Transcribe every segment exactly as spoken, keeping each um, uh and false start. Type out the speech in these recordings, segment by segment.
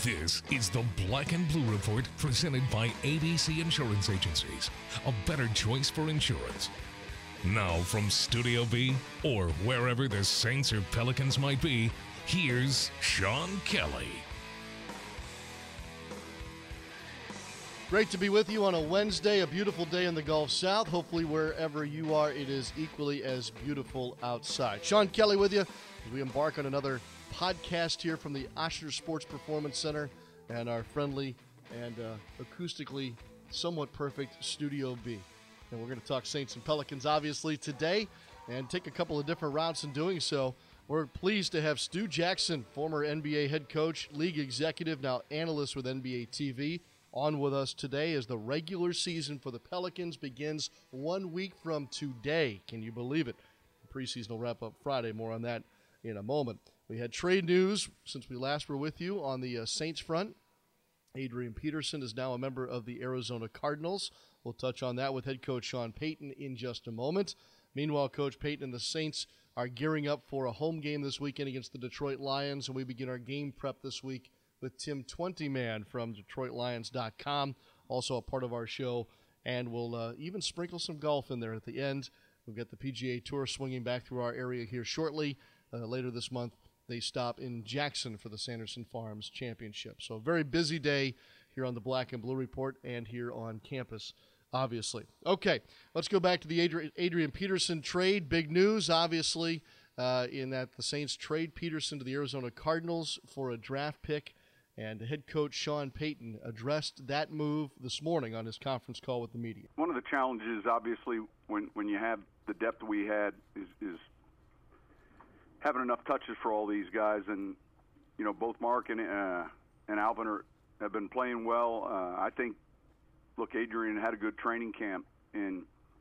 This is the Black and Blue Report presented by A B C Insurance Agencies, a better choice for insurance. Now from Studio B, or wherever the Saints or Pelicans might be, here's Sean Kelly. Great to be with you on a Wednesday, a beautiful day in the Gulf South. Hopefully wherever you are, it is equally as beautiful outside. Sean Kelly with you as we embark on another podcast here from the Ochsner Sports Performance Center and our friendly and uh, acoustically somewhat perfect Studio B. And we're going to talk Saints and Pelicans, obviously, today and take a couple of different routes in doing so. We're pleased to have Stu Jackson, former N B A head coach, league executive, now analyst with N B A T V, on with us today as the regular season for the Pelicans begins one week from today. Can you believe it? The preseason will wrap up Friday. More on that in a moment. We had trade news since we last were with you on the uh, Saints front. Adrian Peterson is now a member of the Arizona Cardinals. We'll touch on that with head coach Sean Payton in just a moment. Meanwhile, Coach Payton and the Saints are gearing up for a home game this weekend against the Detroit Lions, and we begin our game prep this week with Tim Twentyman from Detroit Lions dot com, also a part of our show, and we'll uh, even sprinkle some golf in there at the end. We've got the P G A Tour swinging back through our area here shortly. Uh, later this month, they stop in Jackson for the Sanderson Farms Championship. So a very busy day here on the Black and Blue Report and here on campus, obviously. Okay, let's go back to the Adri- Adrian Peterson trade. Big news, obviously, uh, in that the Saints trade Peterson to the Arizona Cardinals for a draft pick. And head coach Sean Payton addressed that move this morning on his conference call with the media. One of the challenges, obviously, when, when you have the depth we had is, is having enough touches for all these guys. And, you know, both Mark and uh, and Alvin are, have been playing well. Uh, I think, look, Adrian had a good training camp. And,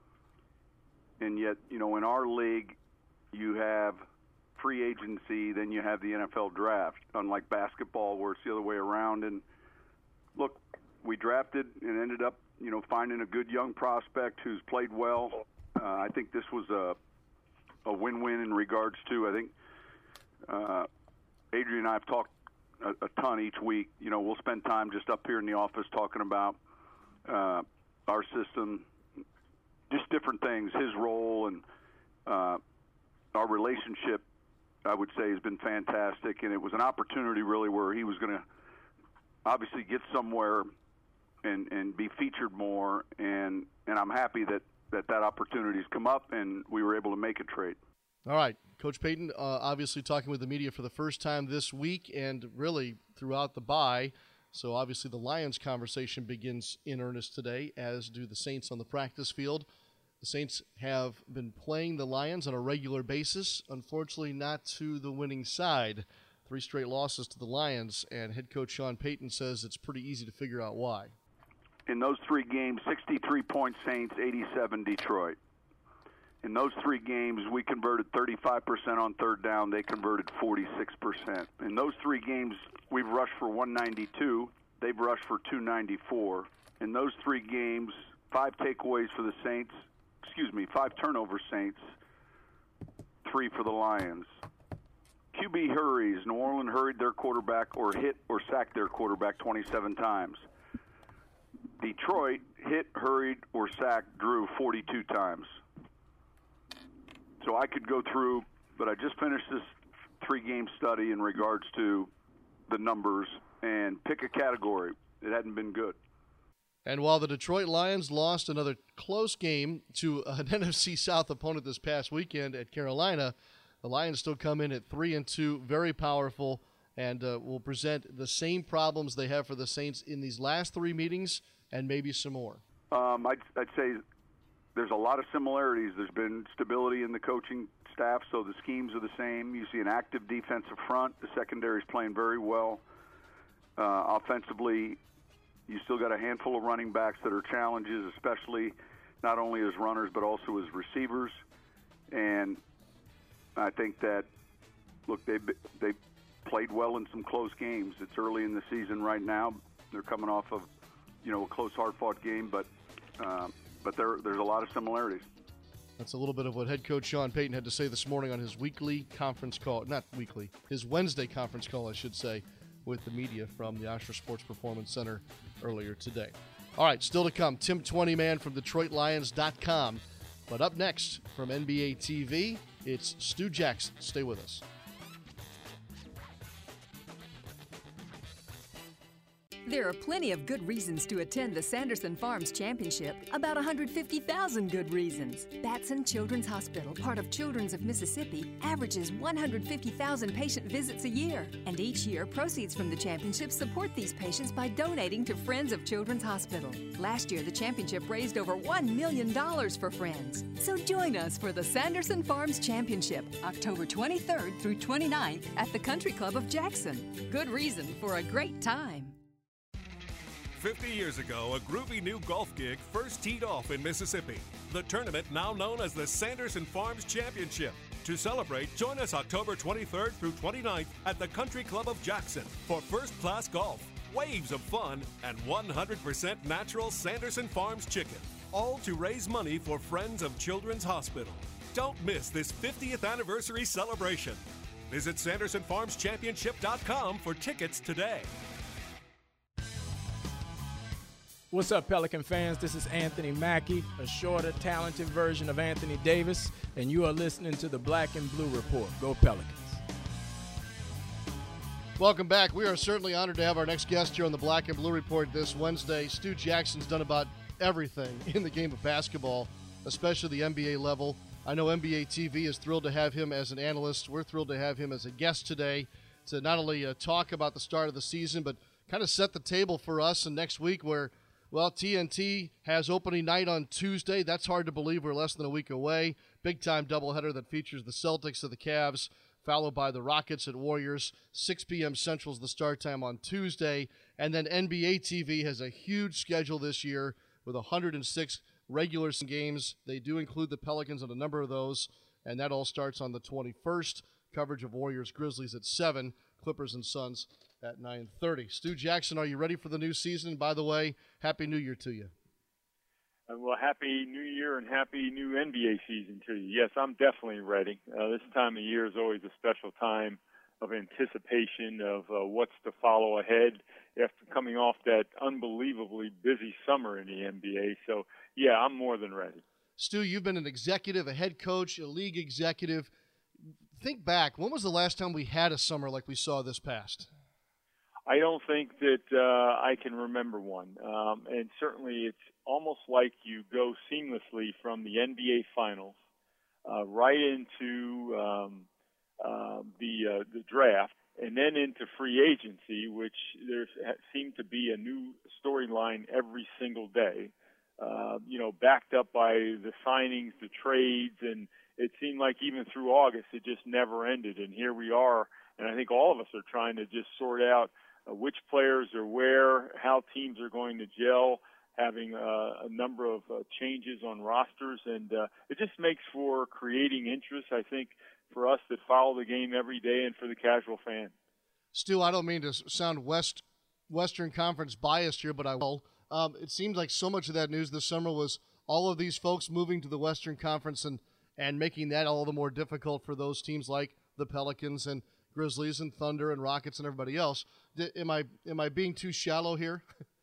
and yet, you know, in our league, you have – free agency, then you have the N F L draft, unlike basketball where it's the other way around. And look, we drafted and ended up, you know, finding a good young prospect who's played well. Uh, I think this was a a win-win in regards to, I think, uh, Adrian and I have talked a, a ton each week. You know, we'll spend time just up here in the office talking about uh, our system, just different things, his role, and uh, our relationship, I would say, has been fantastic, and it was an opportunity really where he was going to obviously get somewhere and, and be featured more, and, and I'm happy that, that that opportunity has come up and we were able to make a trade. All right, Coach Payton, uh, obviously talking with the media for the first time this week and really throughout the bye, so obviously the Lions conversation begins in earnest today, as do the Saints on the practice field. The Saints have been playing the Lions on a regular basis, unfortunately not to the winning side. Three straight losses to the Lions, and head coach Sean Payton says it's pretty easy to figure out why. In those three games, sixty-three points Saints, eighty-seven Detroit. In those three games, we converted thirty-five percent on third down. They converted forty-six percent. In those three games, we've rushed for one ninety-two. They've rushed for two ninety-four. In those three games, five takeaways for the Saints. Excuse me, five turnover Saints, three for the Lions. Q B hurries. New Orleans hurried their quarterback or hit or sacked their quarterback twenty-seven times. Detroit hit, hurried, or sacked Drew forty-two times. So I could go through, but I just finished this three-game study in regards to the numbers and pick a category. It hadn't been good. And while the Detroit Lions lost another close game to an N F C South opponent this past weekend at Carolina, the Lions still come in at three and two, very powerful, and uh, will present the same problems they have for the Saints in these last three meetings and maybe some more. Um, I'd, I'd say there's a lot of similarities. There's been stability in the coaching staff, so the schemes are the same. You see an active defensive front. The secondary is playing very well. Uh, offensively, you still got a handful of running backs that are challenges, especially not only as runners but also as receivers. And I think that, look, they they played well in some close games. It's early in the season right now. They're coming off of, you know, a close, hard-fought game, but uh, but there there's a lot of similarities. That's a little bit of what head coach Sean Payton had to say this morning on his weekly conference call. Not weekly, his Wednesday conference call, I should say, with the media from the Osher Sports Performance Center earlier today. All right, still to come, Tim Twentyman from Detroit Lions dot com. But up next from N B A T V, it's Stu Jackson. Stay with us. There are plenty of good reasons to attend the Sanderson Farms Championship. About one hundred fifty thousand good reasons. Batson Children's Hospital, part of Children's of Mississippi, averages one hundred fifty thousand patient visits a year. And each year, proceeds from the championship support these patients by donating to Friends of Children's Hospital. Last year, the championship raised over one million dollars for Friends. So join us for the Sanderson Farms Championship, October twenty-third through twenty-ninth at the Country Club of Jackson. Good reason for a great time. fifty years ago, a groovy new golf gig first teed off in Mississippi. The tournament, now known as the Sanderson Farms Championship. To celebrate, join us October twenty-third through twenty-ninth at the Country Club of Jackson for first-class golf, waves of fun, and one hundred percent natural Sanderson Farms chicken. All to raise money for Friends of Children's Hospital. Don't miss this fiftieth anniversary celebration. Visit Sanderson Farms Championship dot com for tickets today. What's up, Pelican fans? This is Anthony Mackie, a shorter, talented version of Anthony Davis, and you are listening to the Black and Blue Report. Go Pelicans. Welcome back. We are certainly honored to have our next guest here on the Black and Blue Report this Wednesday. Stu Jackson's done about everything in the game of basketball, especially the N B A level. I know N B A T V is thrilled to have him as an analyst. We're thrilled to have him as a guest today to not only uh, talk about the start of the season, but kind of set the table for us and next week where, well, T N T has opening night on Tuesday. That's hard to believe. We're less than a week away. Big-time doubleheader that features the Celtics and the Cavs, followed by the Rockets at Warriors. six p.m. Central is the start time on Tuesday. And then N B A T V has a huge schedule this year with one hundred six regular games. They do include the Pelicans on a number of those, and that all starts on the twenty-first. Coverage of Warriors Grizzlies at seven, Clippers and Suns at nine thirty. Stu Jackson, are you ready for the new season? By the way, Happy New Year to you. Uh, well, Happy New Year and Happy New N B A season to you. Yes, I'm definitely ready. Uh, this time of year is always a special time of anticipation of uh, what's to follow ahead after coming off that unbelievably busy summer in the N B A. So, yeah, I'm more than ready. Stu, you've been an executive, a head coach, a league executive. Think back. When was the last time we had a summer like we saw this past? I don't think that uh, I can remember one. Um, and certainly it's almost like you go seamlessly from the N B A Finals uh, right into um, uh, the uh, the draft and then into free agency, which there seemed to be a new storyline every single day, uh, you know, backed up by the signings, the trades, and it seemed like even through August it just never ended. And here we are, and I think all of us are trying to just sort out Uh, which players are where, how teams are going to gel, having uh, a number of uh, changes on rosters, and uh, it just makes for creating interest, I think, for us that follow the game every day and for the casual fan. Stu, I don't mean to sound West Western Conference biased here, but I will. Um, it seems like so much of that news this summer was all of these folks moving to the Western Conference and, and making that all the more difficult for those teams like the Pelicans and Grizzlies and Thunder and Rockets and everybody else. D- am I am I being too shallow here?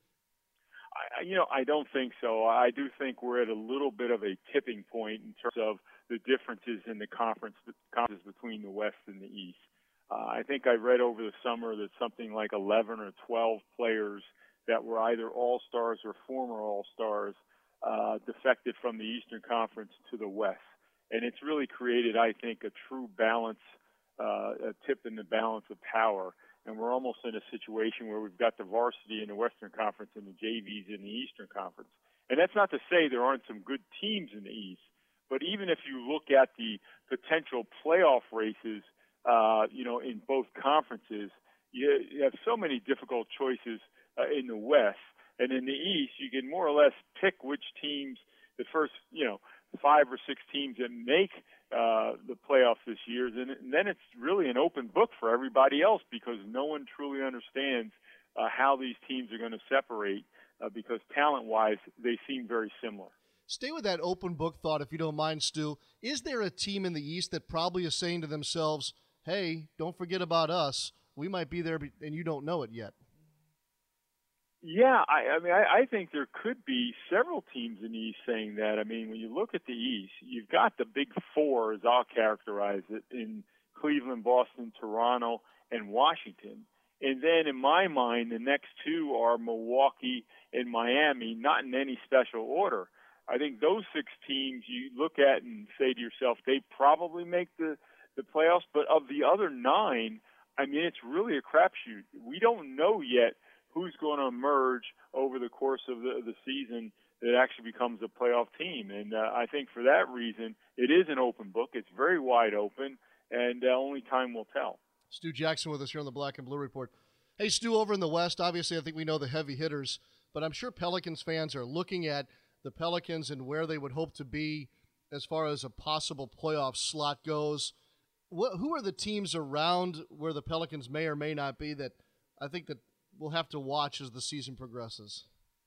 I, you know, I don't think so. I do think we're at a little bit of a tipping point in terms of the differences in the conference conferences between the West and the East. Uh, I think I read over the summer that something like eleven or twelve players that were either All-Stars or former All-Stars uh, defected from the Eastern Conference to the West. And it's really created, I think, a true balance Uh, a tip in the balance of power, and we're almost in a situation where we've got the varsity in the Western Conference and the J Vs in the Eastern Conference. And that's not to say there aren't some good teams in the East, but even if you look at the potential playoff races, uh, you know, in both conferences, you, you have so many difficult choices uh, in the West, and in the East, you can more or less pick which teams, the first, you know, five or six teams that make uh, the playoffs this year, and, and then it's really an open book for everybody else because no one truly understands uh, how these teams are going to separate uh, because talent-wise, they seem very similar. Stay with that open book thought, if you don't mind, Stu. Is there a team in the East that probably is saying to themselves, hey, don't forget about us. we might be there and you don't know it yet. Yeah, I, I mean, I, I think there could be several teams in the East saying that. I mean, when you look at the East, you've got the big four, as I'll characterize it, in Cleveland, Boston, Toronto, and Washington. And then in my mind, the next two are Milwaukee and Miami, not in any special order. I think those six teams you look at and say to yourself, they probably make the, the playoffs. But of the other nine, I mean, it's really a crapshoot. We don't know yet who's going to emerge over the course of the, the season that actually becomes a playoff team. And uh, I think for that reason, it is an open book. It's very wide open, and uh, only time will tell. Stu Jackson with us here on the Black and Blue Report. Hey, Stu, over in the West, obviously I think we know the heavy hitters, but I'm sure Pelicans fans are looking at the Pelicans and where they would hope to be as far as a possible playoff slot goes. What, who are the teams around where the Pelicans may or may not be that I think that we'll have to watch as the season progresses?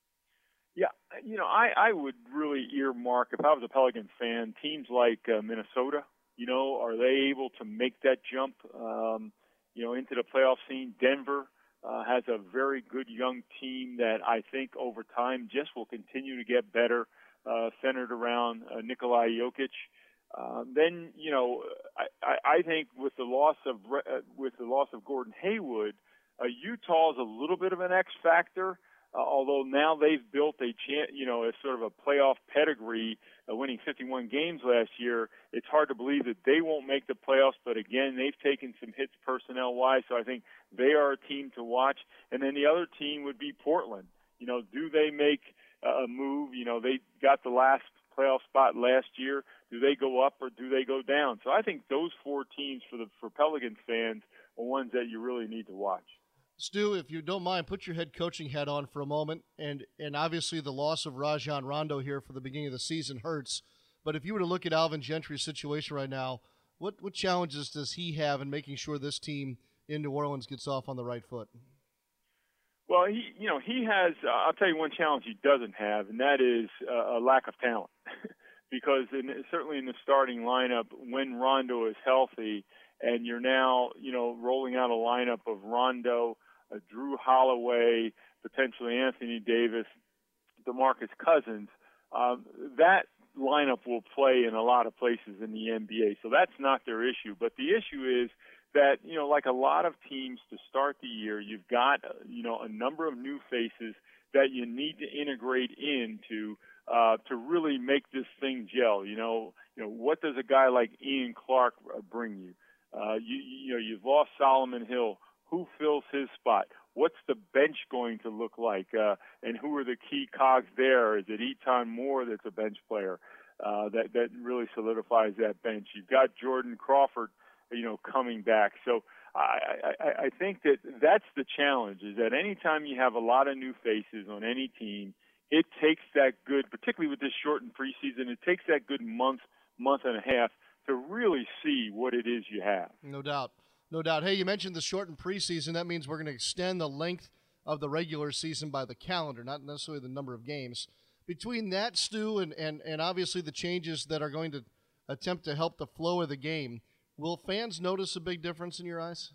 Yeah, you know, I, I would really earmark, if I was a Pelicans fan, teams like uh, Minnesota. You know, are they able to make that jump, um, you know, into the playoff scene? Denver uh, has a very good young team that I think over time just will continue to get better, uh, centered around uh, Nikola Jokic. Uh, then, you know, I, I, I think with the loss of uh, with the loss of Gordon Hayward, Uh, Utah is a little bit of an X factor, uh, although now they've built a, chan- you know, a sort of a playoff pedigree, uh, winning fifty-one games last year. It's hard to believe that they won't make the playoffs, but again, they've taken some hits personnel-wise, so I think they are a team to watch. And then the other team would be Portland. You know, do they make uh, a move? You know, they got the last playoff spot last year. Do they go up or do they go down? So I think those four teams for the for Pelicans fans are ones that you really need to watch. Stu, if you don't mind, put your head coaching hat on for a moment. And and obviously the loss of Rajon Rondo here for the beginning of the season hurts. But if you were to look at Alvin Gentry's situation right now, what, what challenges does he have in making sure this team in New Orleans gets off on the right foot? Well, he, you know, he has, uh, I'll tell you one challenge he doesn't have, and that is uh, a lack of talent. Because in, certainly in the starting lineup, when Rondo is healthy, and you're now, you know, rolling out a lineup of Rondo, uh, Drew Holloway, potentially Anthony Davis, DeMarcus Cousins, um, that lineup will play in a lot of places in the N B A. So that's not their issue. But the issue is that, you know, like a lot of teams to start the year, you've got, you know, a number of new faces that you need to integrate into uh, to really make this thing gel. You know, you know, what does a guy like Ian Clark bring you? Uh, you, you know, you've lost Solomon Hill. Who fills his spot? What's the bench going to look like? Uh, and who are the key cogs there? Is it Eton Moore that's a bench player uh, that that really solidifies that bench? You've got Jordan Crawford, you know, coming back. So I, I, I think that that's the challenge, is that anytime you have a lot of new faces on any team, it takes that good, particularly with this shortened preseason, it takes that good month, month and a half to really see what it is you have. No doubt. No doubt. Hey, you mentioned the shortened preseason. That means we're going to extend the length of the regular season by the calendar, not necessarily the number of games. Between that, Stu, and, and, and obviously the changes that are going to attempt to help the flow of the game, will fans notice a big difference in your eyes?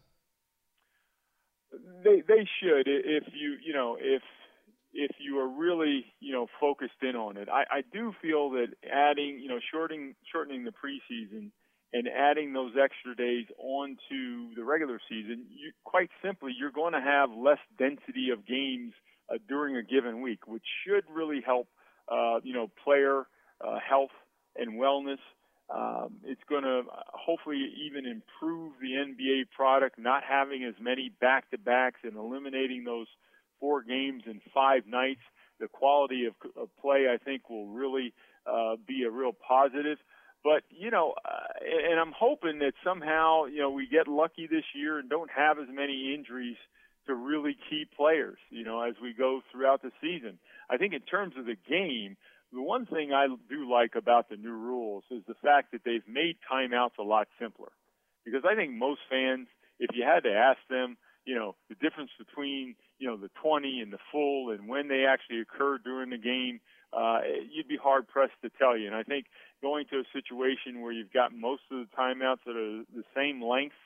They they should, if you you know if if you are really you know focused in on it. I, I do feel that adding you know shortening shortening the preseason and adding those extra days onto the regular season, you, quite simply, you're going to have less density of games uh, during a given week, which should really help uh, you know player uh, health and wellness. Um, it's going to hopefully even improve the N B A product, not having as many back-to-backs and eliminating those four games in five nights. The quality of, of play, I think, will really uh, be a real positive. But, you know, uh, and I'm hoping that somehow, you know, we get lucky this year and don't have as many injuries to really key players, you know, as we go throughout the season. I think in terms of the game, the one thing I do like about the new rules is the fact that they've made timeouts a lot simpler. Because I think most fans, if you had to ask them, you know, the difference between, you know, the twenty and the full and when they actually occur during the game, uh, you'd be hard-pressed to tell you. And I think going to a situation where you've got most of the timeouts that are the same length,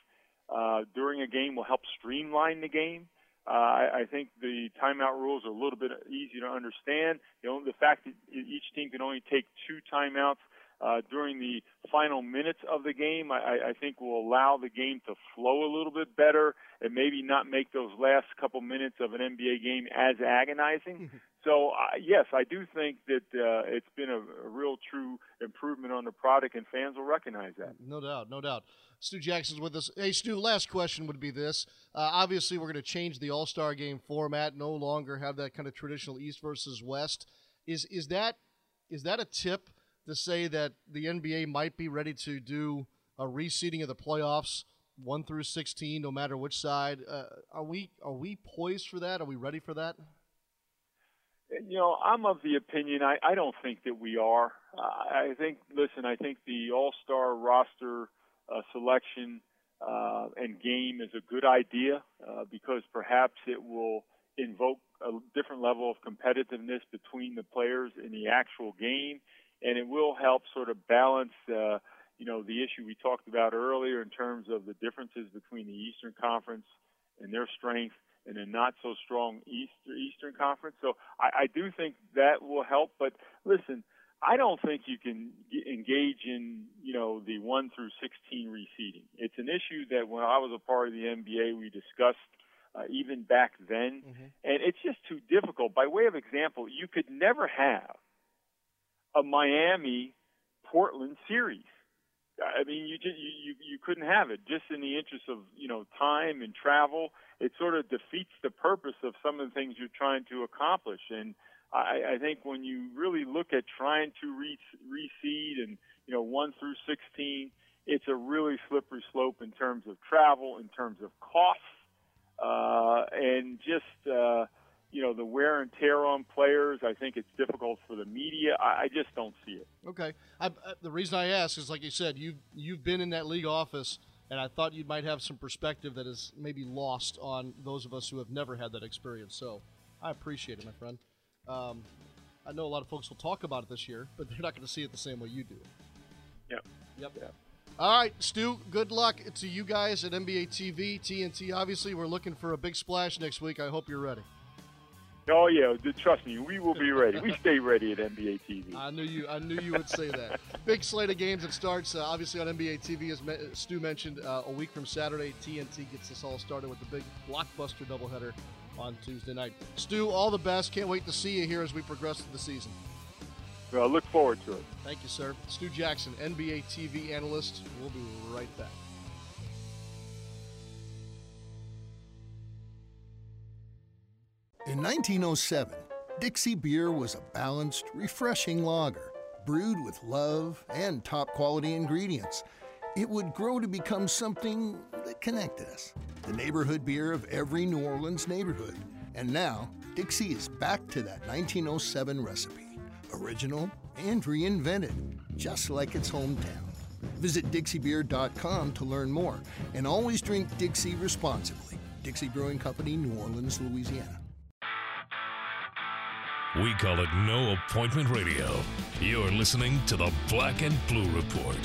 uh, during a game will help streamline the game. Uh, I, I think the timeout rules are a little bit easier to understand. You know, the fact that each team can only take two timeouts uh, during the final minutes of the game, I, I think will allow the game to flow a little bit better and maybe not make those last couple minutes of an N B A game as agonizing. So, uh, yes, I do think that uh, it's been a, a real true improvement on the product, and fans will recognize that. No doubt, no doubt. Stu Jackson's with us. Hey, Stu, last question would be this. Uh, obviously, we're going to change the All-Star game format, no longer have that kind of traditional East versus West. Is is that is that a tip to say that the N B A might be ready to do a reseeding of the playoffs, one through sixteen, no matter which side? Uh, are we are we poised for that? Are we ready for that? You know, I'm of the opinion, I, I don't think that we are. Uh, I think, listen, I think the All-Star roster uh, selection uh, and game is a good idea uh, because perhaps it will invoke a different level of competitiveness between the players in the actual game, and it will help sort of balance, uh, you know, the issue we talked about earlier in terms of the differences between the Eastern Conference and their strength and a not-so-strong Eastern, Eastern Conference. So I, I do think that will help. But, listen, I don't think you can engage in, you know, the one through sixteen reseeding. It's an issue that when I was a part of the N B A, we discussed uh, even back then. Mm-hmm. And it's just too difficult. By way of example, you could never have a Miami-Portland series. I mean, you just, you you couldn't have it just in the interest of, you know, time and travel. It sort of defeats the purpose of some of the things you're trying to accomplish. And I, I think when you really look at trying to re- reseed and, you know, one through sixteen, it's a really slippery slope in terms of travel, in terms of costs, uh, and just uh, you know, the wear and tear on players. I think it's difficult for the media. I, I just don't see it. Okay. I, I, the reason I ask is, like you said, you've, you've been in that league office, and I thought you might have some perspective that is maybe lost on those of us who have never had that experience. So I appreciate it, my friend. Um, I know a lot of folks will talk about it this year, but they're not going to see it the same way you do. Yep. Yep. Yep. All right, Stu, good luck to you guys at N B A T V, T N T. Obviously, we're looking for a big splash next week. I hope you're ready. Oh yeah, trust me, we will be ready. We stay ready at N B A T V. I knew you. I knew you would say that. Big slate of games that starts uh, obviously on N B A T V, as Stu mentioned. Uh, a week from Saturday, T N T gets us all started with the big blockbuster doubleheader on Tuesday night. Stu, all the best. Can't wait to see you here as we progress through the season. Well, I look forward to it. Thank you, sir. Stu Jackson, N B A T V analyst. We'll be right back. In nineteen oh seven, Dixie Beer was a balanced, refreshing lager, brewed with love and top-quality ingredients. It would grow to become something that connected us, the neighborhood beer of every New Orleans neighborhood. And now, Dixie is back to that nineteen oh seven recipe, original and reinvented, just like its hometown. Visit Dixie Beer dot com to learn more, and always drink Dixie responsibly. Dixie Brewing Company, New Orleans, Louisiana. We call it No Appointment Radio. You're listening to the Black and Blue Report.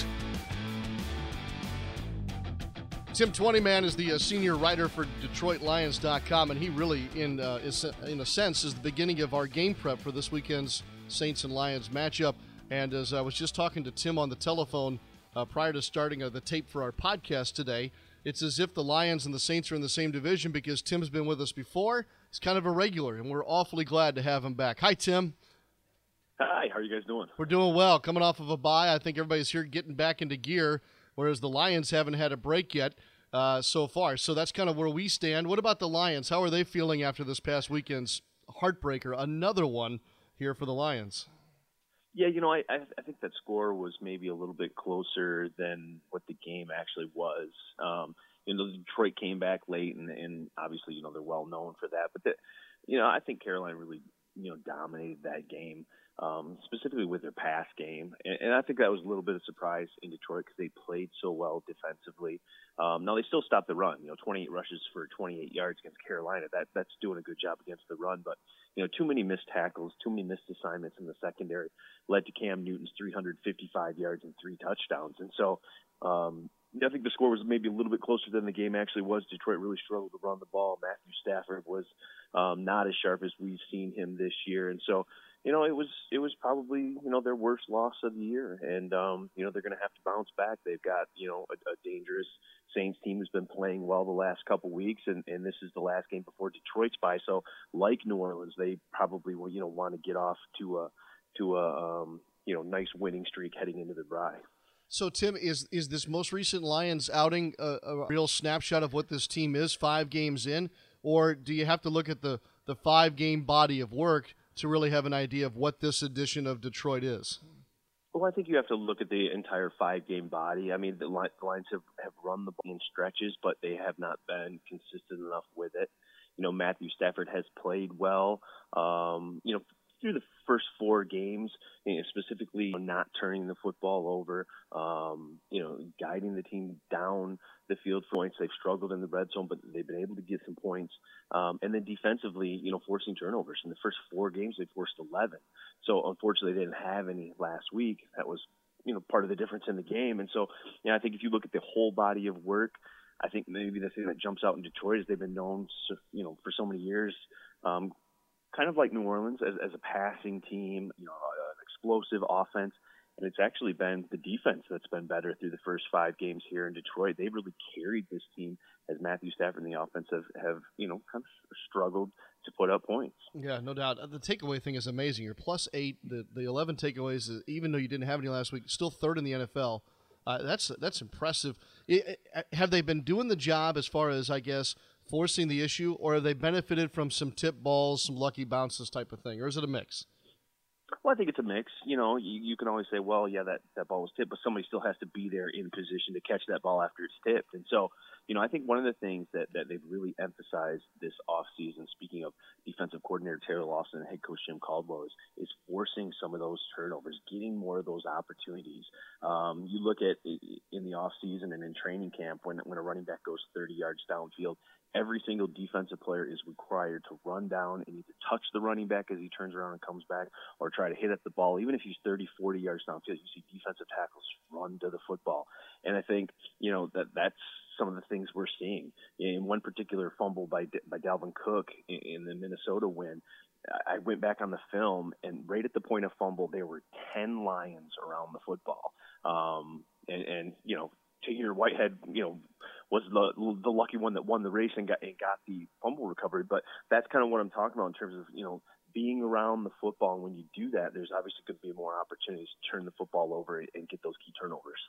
Tim Twentyman is the uh, senior writer for Detroit Lions dot com, and he really, in uh, is, in a sense, is the beginning of our game prep for this weekend's Saints and Lions matchup. And as I was just talking to Tim on the telephone uh, prior to starting uh, the tape for our podcast today, it's as if the Lions and the Saints are in the same division because Tim's been with us before. He's kind of a regular, and we're awfully glad to have him back. Hi, Tim. Hi, how are you guys doing? We're doing well. Coming off of a bye, I think everybody's here getting back into gear, whereas the Lions haven't had a break yet uh, so far. So that's kind of where we stand. What about the Lions? How are they feeling after this past weekend's heartbreaker, another one here for the Lions? Yeah, you know, I, I think that score was maybe a little bit closer than what the game actually was. Um, you know, Detroit came back late, and, and obviously, you know, they're well known for that. But, the, you know, I think Carolina really, you know, dominated that game, um, specifically with their pass game. And, and I think that was a little bit of a surprise in Detroit because they played so well defensively. Um, now, they still stopped the run. You know, twenty-eight rushes for twenty-eight yards against Carolina. That That's doing a good job against the run. But, you know, too many missed tackles, too many missed assignments in the secondary led to Cam Newton's three hundred fifty-five yards and three touchdowns. And so, um, I think the score was maybe a little bit closer than the game actually was. Detroit really struggled to run the ball. Matthew Stafford was um, not as sharp as we've seen him this year, and so you know it was it was probably you know their worst loss of the year, and um, you know they're going to have to bounce back. They've got you know a, a dangerous Saints team who's been playing well the last couple weeks, and, and this is the last game before Detroit's bye. So like New Orleans, they probably will you know want to get off to a to a um, you know nice winning streak heading into the bye. So, Tim, is is this most recent Lions outing a, a real snapshot of what this team is five games in, or do you have to look at the, the five-game body of work to really have an idea of what this edition of Detroit is? Well, I think you have to look at the entire five-game body. I mean, the Lions have, have run the ball in stretches, but they have not been consistent enough with it. You know, Matthew Stafford has played well. Um, you know, through the first four games, you know, specifically not turning the football over, um, you know, guiding the team down the field for points. They've struggled in the red zone, but they've been able to get some points. Um, and then defensively, you know, forcing turnovers. In the first four games, they forced eleven. So unfortunately, they didn't have any last week. That was, you know, part of the difference in the game. And so, you know, I think if you look at the whole body of work, I think maybe the thing that jumps out in Detroit is they've been known, you know, for so many years, um, kind of like New Orleans as, as a passing team, you know, an explosive offense. And it's actually been the defense that's been better through the first five games here in Detroit. They've really carried this team as Matthew Stafford and the offense have, have you know, kind of struggled to put up points. Yeah, no doubt. The takeaway thing is amazing. You're plus eight. The, the eleven takeaways, even though you didn't have any last week, still third in the N F L. Uh, that's that's impressive. It, it, have they been doing the job as far as, I guess, forcing the issue, or have they benefited from some tip balls, some lucky bounces type of thing, or is it a mix? Well, I think it's a mix. You know, you, you can always say, well, yeah, that, that ball was tipped, but somebody still has to be there in position to catch that ball after it's tipped. And so, you know, I think one of the things that, that they've really emphasized this offseason, speaking of defensive coordinator Terry Lawson and head coach Jim Caldwell, is, is forcing some of those turnovers, getting more of those opportunities. Um, you look at in the offseason and in training camp when, when a running back goes thirty yards downfield, every single defensive player is required to run down and either touch the running back as he turns around and comes back or try to hit at the ball. Even if he's thirty, forty yards downfield, you see defensive tackles run to the football. And I think, you know, that that's some of the things we're seeing. In one particular fumble by by Dalvin Cook in, in the Minnesota win, I went back on the film, and right at the point of fumble, there were ten Lions around the football. Um, and, and, you know, Tahir Whitehead, you know, was the the lucky one that won the race and got and got the fumble recovery. But that's kind of what I'm talking about in terms of, you know, being around the football. And when you do that, there's obviously going to be more opportunities to turn the football over and get those key turnovers.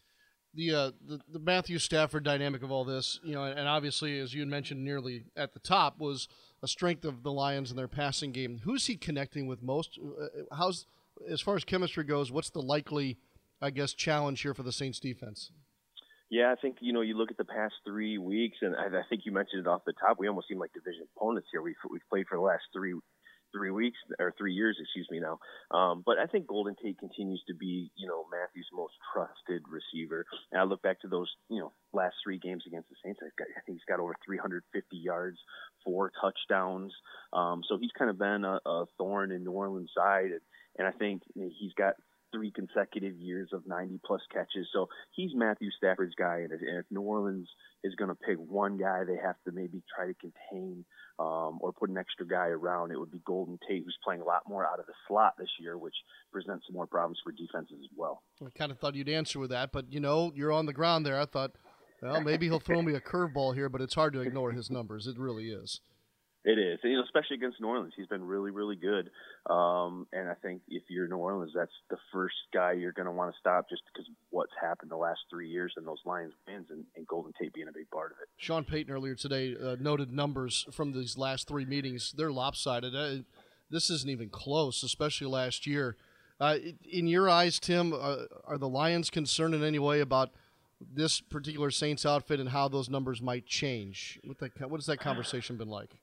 The, uh, the the Matthew Stafford dynamic of all this, you know, and, and obviously, as you had mentioned nearly at the top, was a strength of the Lions and their passing game. Who's he connecting with most? How's, as far as chemistry goes, what's the likely, I guess, challenge here for the Saints defense? Yeah, I think, you know, you look at the past three weeks, and I, I think you mentioned it off the top, we almost seem like division opponents here. We've, we've played for the last three three weeks, or three years, excuse me now. Um, but I think Golden Tate continues to be, you know, Matthew's most trusted receiver. And I look back to those, you know, last three games against the Saints. I've got, I think he's got over three hundred fifty yards, four touchdowns. Um, so he's kind of been a, a thorn in New Orleans' side. And, and I think he's got three consecutive years of ninety plus catches. So he's Matthew Stafford's guy. And if New Orleans is going to pick one guy, they have to maybe try to contain um, or put an extra guy around. It would be Golden Tate, who's playing a lot more out of the slot this year, which presents some more problems for defenses as well. I kind of thought you'd answer with that, but, you know, you're on the ground there. I thought, well, maybe he'll throw me a curveball here, but it's hard to ignore his numbers. It really is. It is, you know, especially against New Orleans. He's been really, really good. Um, and I think if you're New Orleans, that's the first guy you're going to want to stop just because of what's happened the last three years and those Lions wins and, and Golden Tate being a big part of it. Sean Payton earlier today uh, noted numbers from these last three meetings. They're lopsided. Uh, this isn't even close, especially last year. Uh, in your eyes, Tim, uh, are the Lions concerned in any way about this particular Saints outfit and how those numbers might change? What, the, what has that conversation been like?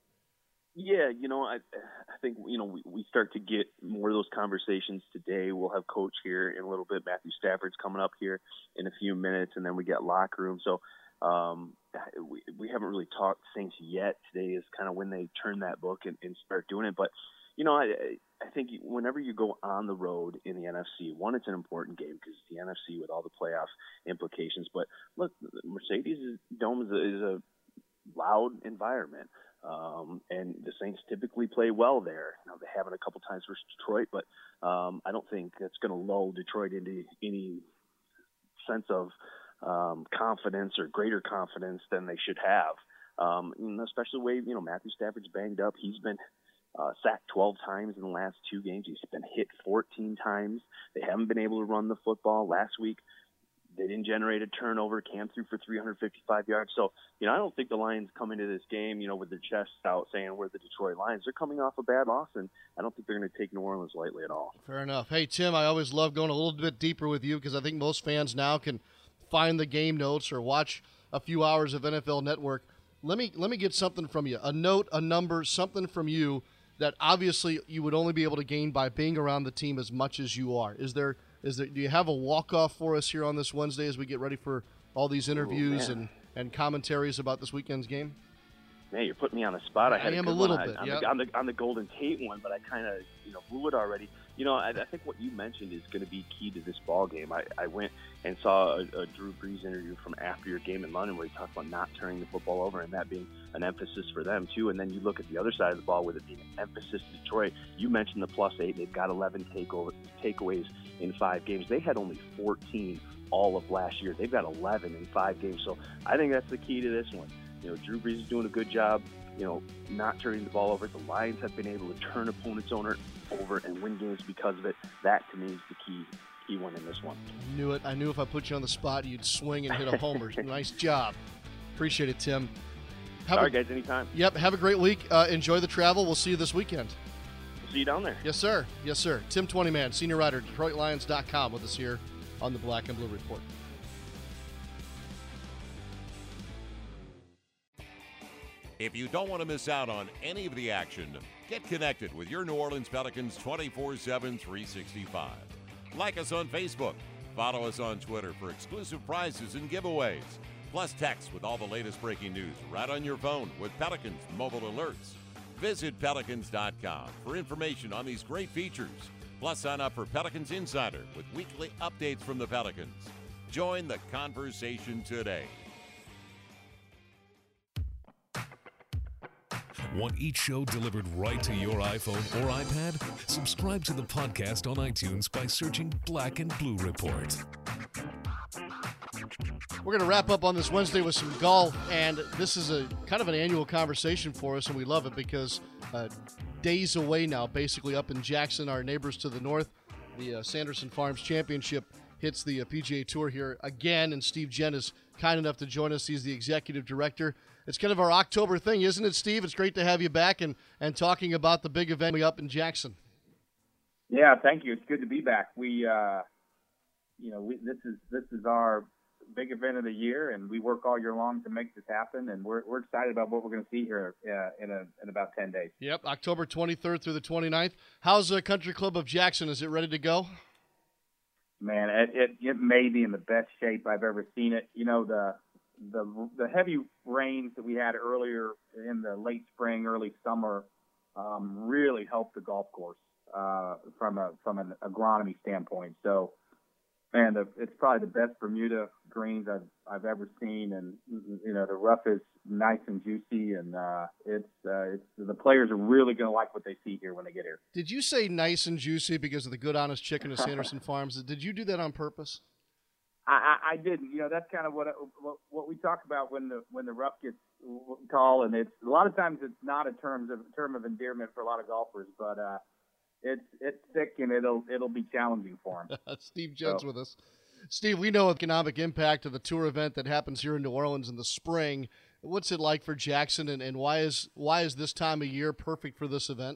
Yeah, you know, I I think, you know, we, we start to get more of those conversations today. We'll have Coach here in a little bit. Matthew Stafford's coming up here in a few minutes, and then we get locker room. So um, we, we haven't really talked Saints yet. Today is kind of when they turn that book and, and start doing it. But, you know, I, I think whenever you go on the road in the N F C, one, it's an important game because it's the N F C with all the playoff implications. But look, Mercedes Dome is a, is a loud environment, um, and the Saints typically play well there. Now they haven't a couple times versus Detroit, but um, I don't think that's going to lull Detroit into any sense of um, confidence or greater confidence than they should have. Um, especially the way, you know, Matthew Stafford's banged up. He's been uh, sacked twelve times in the last two games. He's been hit fourteen times. They haven't been able to run the football. Last week, they didn't generate a turnover. Cam threw for three hundred fifty-five yards. So, you know, I don't think the Lions come into this game, you know, with their chests out saying we're the Detroit Lions. They're coming off a bad loss, and I don't think they're going to take New Orleans lightly at all. Fair enough. Hey, Tim, I always love going a little bit deeper with you because I think most fans now can find the game notes or watch a few hours of N F L Network. Let me let me get something from you, a note, a number, something from you that obviously you would only be able to gain by being around the team as much as you are. Is there is there do you have a walk-off for us here on this Wednesday as we get ready for all these interviews oh, and, and commentaries about this weekend's game? Man, you're putting me on the spot. I, I had am a, a little on, bit, on, yeah. the, on, the, on the Golden Tate one, but I kind of, you know, blew it already. You know, I, I think what you mentioned is going to be key to this ball game. I, I went and saw a, a Drew Brees interview from after your game in London where he talked about not turning the football over and that being an emphasis for them, too. And then you look at the other side of the ball with it being an emphasis to Detroit. You mentioned the plus eight. They've got eleven takeover, takeaways in five games. They had only fourteen all of last year. They've got eleven in five games. So I think that's the key to this one. You know, Drew Brees is doing a good job, you know, not turning the ball over. The Lions have been able to turn opponents over and win games because of it. That, to me, is the key key one in this one. I knew it. I knew if I put you on the spot, you'd swing and hit a homer. Nice job. Appreciate it, Tim. Have All a, right, guys, anytime. Yep, have a great week. Uh, enjoy the travel. We'll see you this weekend. We'll see you down there. Yes, sir. Yes, sir. Tim Twentyman, senior writer, Detroit Lions dot com, with us here on the Black and Blue Report. If you don't want to miss out on any of the action, get connected with your New Orleans Pelicans twenty-four seven, three sixty-five. Like us on Facebook. Follow us on Twitter for exclusive prizes and giveaways. Plus text with all the latest breaking news right on your phone with Pelicans mobile alerts. Visit Pelicans dot com for information on these great features. Plus sign up for Pelicans Insider with weekly updates from the Pelicans. Join the conversation today. Want each show delivered right to your iPhone or iPad? Subscribe to the podcast on iTunes by searching Black and Blue Report. We're going to wrap up on this Wednesday with some golf, and this is a kind of an annual conversation for us, and we love it because uh, days away now, basically up in Jackson, our neighbors to the north, the uh, Sanderson Farms Championship hits the uh, P G A Tour here again, and Steve Gent is kind enough to join us. He's the executive director. It's kind of our October thing, isn't it, Steve? It's great to have you back and, and talking about the big event up in Jackson. Yeah, thank you. It's good to be back. We, uh, you know, we, this is this is our big event of the year, and we work all year long to make this happen. And we're we're excited about what we're going to see here uh, in a in about ten days. Yep, October twenty-third through the twenty-ninth. How's the Country Club of Jackson? Is it ready to go? Man, it, it it may be in the best shape I've ever seen it. You know, the the the heavy rains that we had earlier in the late spring, early summer, um, really helped the golf course uh, from a from an agronomy standpoint. So, man, the, it's probably the best Bermuda greens I've I've ever seen, and you know the rough is nice and juicy, and uh, it's uh, it's the players are really going to like what they see here when they get here. Did you say nice and juicy because of the good, honest chicken at Sanderson Farms? Did you do that on purpose? I, I, I didn't. You know, that's kind of what, what what we talk about when the when the rough gets tall, and it's a lot of times it's not a terms of term of endearment for a lot of golfers, but uh, it's it's thick and it'll it'll be challenging for them. Steve Jent's so. with us. Steve, we know the economic impact of the tour event that happens here in New Orleans in the spring. What's it like for Jackson, and, and why is why is this time of year perfect for this event?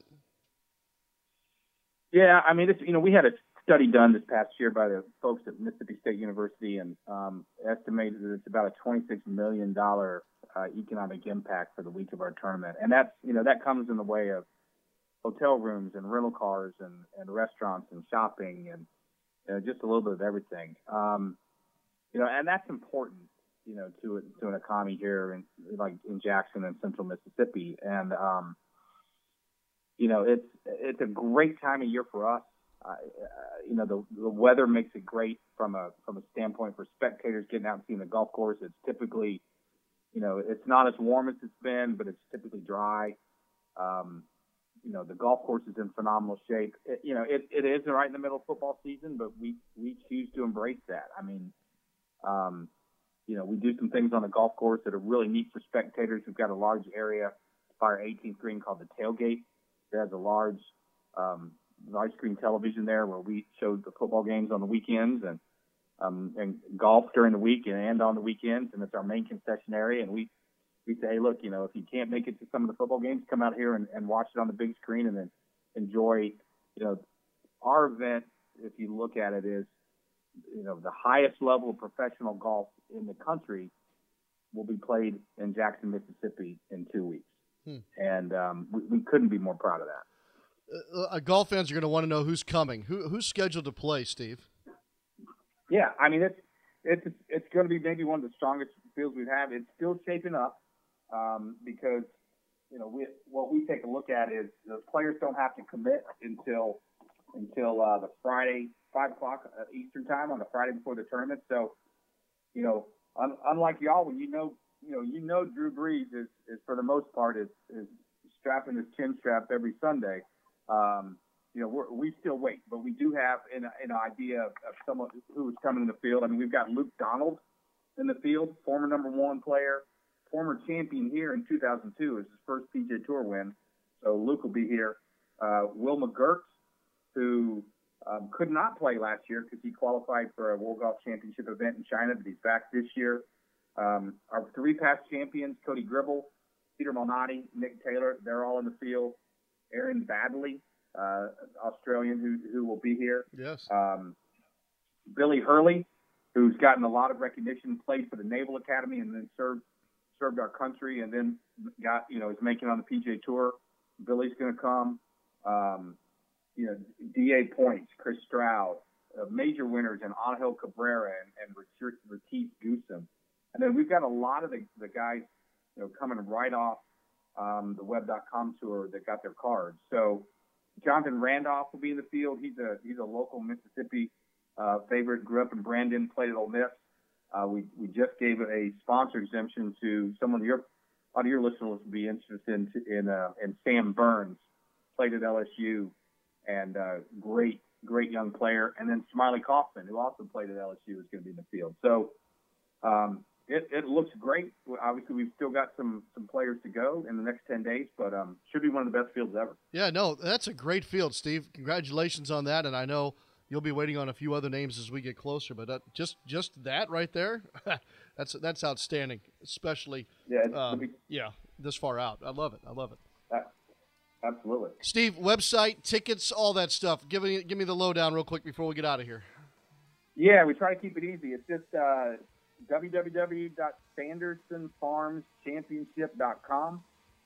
Yeah, I mean, it's, you know, we had a study done this past year by the folks at Mississippi State University, and um, estimated that it's about a twenty-six million dollars uh, economic impact for the week of our tournament. And that's, you know, that comes in the way of hotel rooms and rental cars and, and restaurants and shopping and you know, just a little bit of everything. Um, you know, and that's important, you know, to to an economy here in like in Jackson and central Mississippi. And um, you know, it's it's a great time of year for us. Uh, uh, you know, the the weather makes it great from a from a standpoint for spectators getting out and seeing the golf course. It's typically, you know, it's not as warm as it's been, but it's typically dry. Um, you know, the golf course is in phenomenal shape. It, you know, it, it is right in the middle of football season, but we we choose to embrace that. I mean, um, you know, we do some things on the golf course that are really neat for spectators. We've got a large area by our eighteenth green called the Tailgate. It has a large, um, large screen television there where we show the football games on the weekends and um, and golf during the week and, and on the weekends. And it's our main concession area. And we, we say, hey, look, you know, if you can't make it to some of the football games, come out here and, and watch it on the big screen and then enjoy, you know, our event, if you look at it, is, you know, the highest level of professional golf in the country will be played in Jackson, Mississippi in two weeks. Hmm. And um, we, we couldn't be more proud of that. Uh, golf fans are going to want to know who's coming. Who, who's scheduled to play, Steve? Yeah, I mean, it's it's it's going to be maybe one of the strongest fields we've had. It's still shaping up um, because, you know, we, what we take a look at is the players don't have to commit until until uh, the Friday, five o'clock Eastern time on the Friday before the tournament. So, you know, un- unlike y'all, when you know, you know, you know, Drew Brees is, is for the most part is, is strapping his chin strap every Sunday. Um, you know, we're, we still wait, but we do have an, an idea of, of someone who is coming in the field. I mean, we've got Luke Donald in the field, former number one player, former champion here in two thousand two. It's his first P G A Tour win. So Luke will be here. Uh, Will McGirt, who um, could not play last year because he qualified for a World Golf Championship event in China, but he's back this year. Um, our three past champions, Cody Gribble, Peter Malnati, Nick Taylor, they're all in the field. Aaron Baddeley, uh, Australian, who who will be here. Yes. Um, Billy Hurley, who's gotten a lot of recognition, played for the Naval Academy and then served served our country, and then got you know is making it on the P G A Tour. Billy's going to come. Um, you know, D A Points, Chris Stroud, uh, major winners, and Angel Cabrera and, and Retief Goosen. And then we've got a lot of the, the guys, you know, coming right off um, the web dot com tour that got their cards. So Jonathan Randolph will be in the field. He's a he's a local Mississippi uh, favorite. Grew up in Brandon, played at Ole Miss. Uh, we we just gave a sponsor exemption to someone of your a lot of your listeners would be interested in in, uh, in Sam Burns, played at L S U, and uh, great great young player. And then Smiley Kaufman, who also played at L S U, is going to be in the field. So. Um, It, it looks great. Obviously, we've still got some, some players to go in the next ten days, but um, should be one of the best fields ever. Yeah, no, that's a great field, Steve. Congratulations on that, and I know you'll be waiting on a few other names as we get closer, but uh, just just that right there, that's that's outstanding, especially yeah, um, be, yeah this far out. I love it. I love it. Uh, absolutely. Steve, website, tickets, all that stuff. Give me, give me the lowdown real quick before we get out of here. Yeah, we try to keep it easy. It's just uh, – w w w dot sanderson farms championship dot com.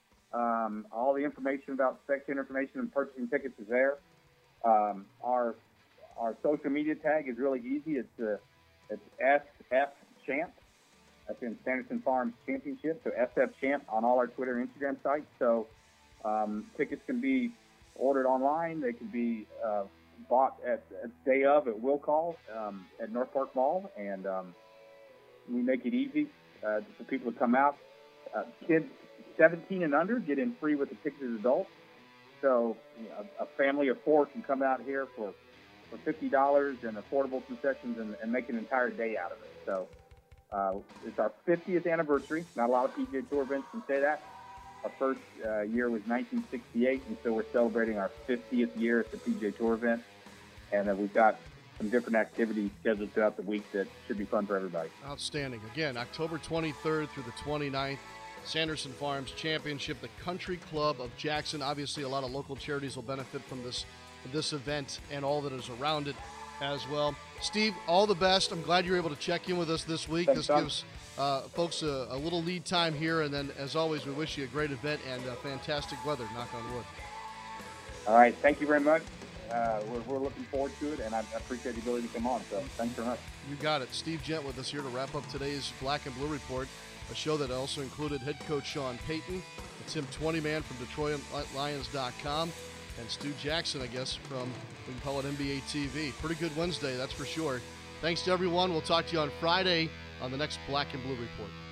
Um, all the information about spectator information and purchasing tickets is there. Um, our our social media tag is really easy. It's uh, it's S F Champ. That's in Sanderson Farms Championship. So S F Champ on all our Twitter and Instagram sites. So um, tickets can be ordered online. They can be uh, bought at, at day of at will call um, at North Park Mall, and um, we make it easy uh, for people to come out. Uh, kids seventeen and under get in free with the ticketed adults. So you know, a, a family of four can come out here for, for fifty dollars and affordable concessions and, and make an entire day out of it. So uh, it's our fiftieth anniversary. Not a lot of P G A Tour events can say that. Our first uh, year was nineteen sixty-eight, and so we're celebrating our fiftieth year at the P G A Tour event. And uh, we've got some different activities scheduled throughout the week that should be fun for everybody. Outstanding. Again, October twenty-third through the twenty-ninth, Sanderson Farms Championship, the Country Club of Jackson. Obviously, a lot of local charities will benefit from this this event and all that is around it as well. Steve, all the best. I'm glad you were able to check in with us this week. Thanks, this Tom. gives uh, folks a, a little lead time here, and then, as always, we wish you a great event and uh, fantastic weather, knock on wood. All right. Thank you very much. Uh, we're, we're looking forward to it, and I, I appreciate the ability to come on. So thanks very much. You got it. Steve Gent with us here to wrap up today's Black and Blue Report. a show that also included head coach Sean Payton, and Tim Twentyman from Detroit Lions dot com, and Stu Jackson, I guess, from, we can call it N B A T V. Pretty good Wednesday, that's for sure. Thanks to everyone. We'll talk to you on Friday on the next Black and Blue Report.